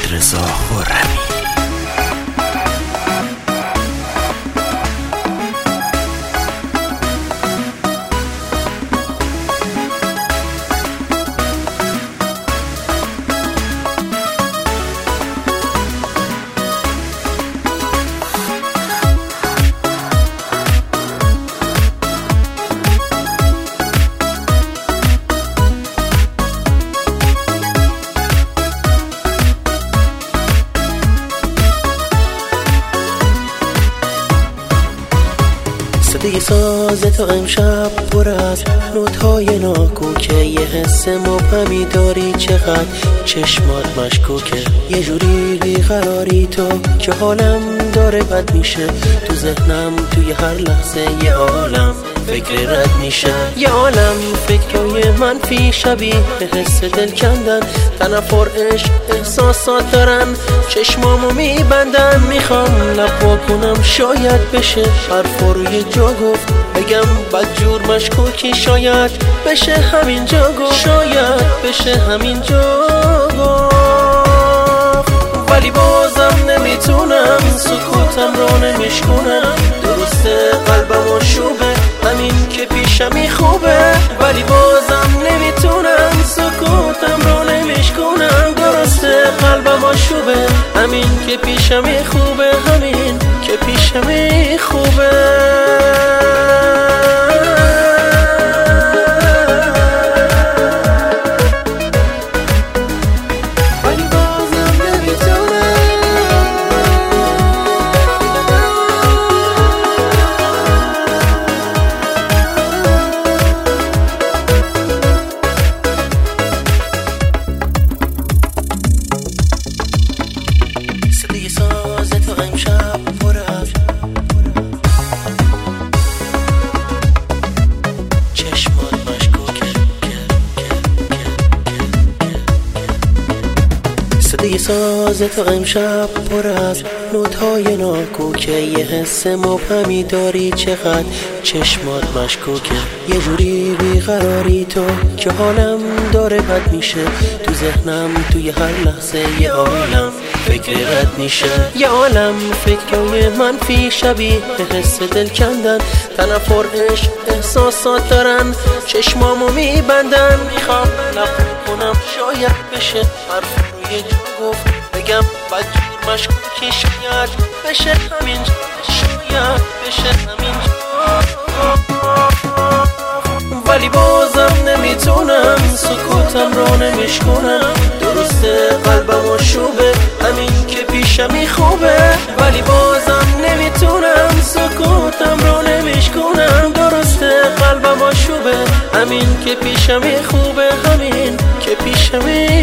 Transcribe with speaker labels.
Speaker 1: رضا خرمی.
Speaker 2: صدای ساز تو امشب پر از نوت‌های ناکوکه، یه حس مبهمی داری چقدر چشمات مشکوکه، یه جوری بیقراری تو که حالم داره بد میشه، تو ذهنم توی هر لحظه یه عالم فکر رد میشه، یه عالم فکرای منفی شبیه حس دل کندن، تنفر عشق احساسات دارن چشمامو میبندن، میخوام لب واکنم شاید بشه حرف روی جا گفت، بگم بدجور مشکوکی شاید بشه همینجا گفت، شاید بشه همینجا گفت، ولی بازم نمیتونم سکوتم رو نمیشکنم، درسته قلبم آشوبه همین که پیشمی خوبه، ولی بازم نمیتونم سکوتم رو نمیشکنم، درسته قلبم آشوبه همین که پیشمی خوبه، همین که پیشمی خوبه. ساز تو امشب پر از چشمات مشکوکه، صدای ساز تو امشب پر از نوت‌های ناکوکه، یه حس مبهمی داری چقدر چشمات مشکوکه، یه جوری بیقراری تو که حالم داره بد میشه، تو ذهنم توی هر لحظه یه عالم فکر رد میشه، یه عالم فکرای منفی شبیه حس دل کندن، تنفر عشق احساسات دارن چشمامو میبندن، میخوام لب کنم شاید بشه حرف روی جا گفت، بگم بدجور مشکوکی شاید بشه همینجا، شاید بشه همینجا، ولی بازم نمیتونم سکوتم رو نمیشکنم، درسته قلبم آشوبه همین که پیشمی خوبه، ولی بازم نمیتونم سکوتم رو نمیشکنم، درسته قلبم آشوبه همین که پیشمی خوبه، همین که پیشمی